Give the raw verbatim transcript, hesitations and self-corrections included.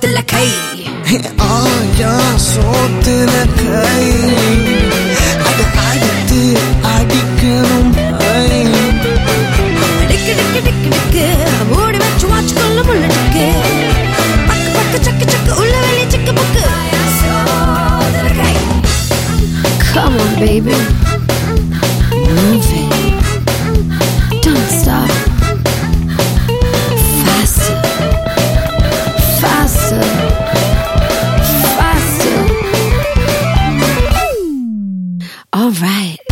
சோத்துல கை ஆயா சோத்துல கை அது அடுத்து அடிக்கணும் டிக்கு டிக்கு டிக்கு டிக்கு மூடி வச்சு வாட்ச் கொள்ள முள்ளடிக்கு பக்கு பக்கு சக்கு சக்கு உள்ள வெளி சிக்கு புக்கு சோத்துல கை. Come on baby, move it, don't stop, faster, faster, faster. All right.